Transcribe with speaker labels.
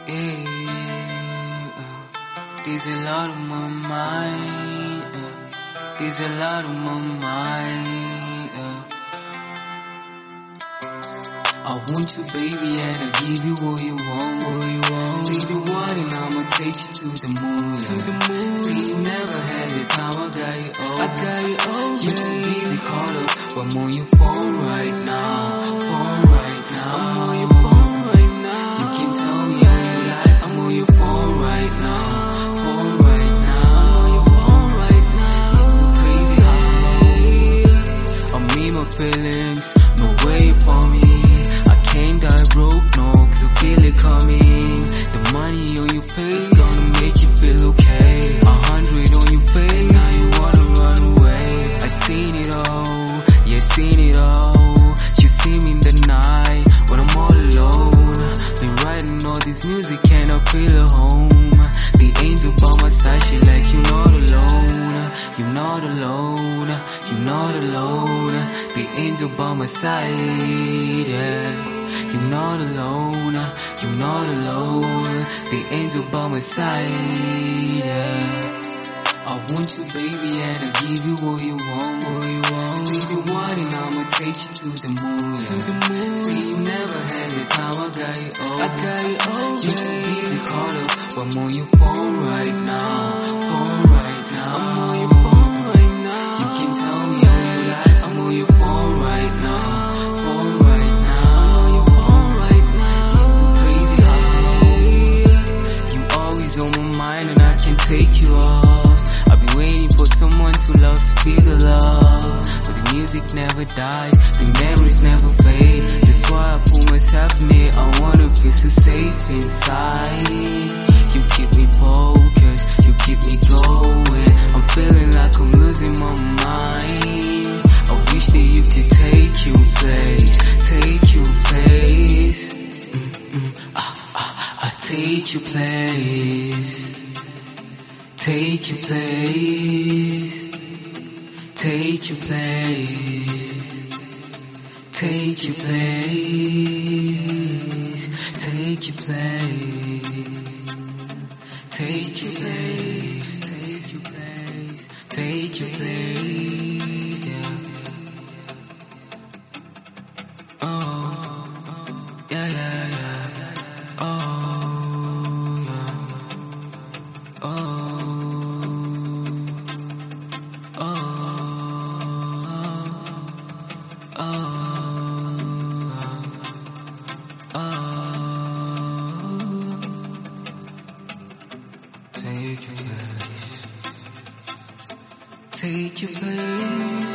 Speaker 1: There's a lot on my mind. There's a lot on my mind. I want you, baby, and I give you all you want. Take the one and I'ma take you to the moon. See, you never had the time, I got it all. Used to be the caught up, but I'm on your phone right now. I'm on your phone right now. You can tell me how you like. I'm on your phone right now. I'm on your phone right now. It's so crazy how I'm in my feelings, no way for me. I can't die broke, no, cause I feel it coming. The money on your face gonna make you feel okay. 100 on your face, now you wanna run away. I seen it all, yeah, seen it all. You see me in the night, when I'm all alone. Been writing all this music and I feel at home. The angel by my side, she like, you're not alone. You're not alone, you're not alone. The angel by my side, yeah. You're not alone, you're not alone. The angel by my side, yeah. I want you, baby, and I give you all you want. Say you want and I'ma take you to the moon. Say you never had the time, I got it all. Used to be the caught up, but I'm on your phone right now. I'm on your phone right now. You can tell me how you like. I'm on your phone right now. I'm on your phone right now. It's so crazy how you always on my mind and I can't take you off. I've been waiting for someone to love, to feel the love. But the music never dies, the memories never fade. That's why I put myself in it, I wanna feel so safe inside. You keep me focused, you keep me going. I'm feeling like I'm losing my mind. I wish that you could take your place. Take your place. Take your place. Take your place. Take your place. Take your place. Take your place. Take your place. Take your place. Take your place. Yeah. Oh, yeah, yeah, yeah. Oh, yeah. Oh, oh, oh, oh. Take your place. Take your place.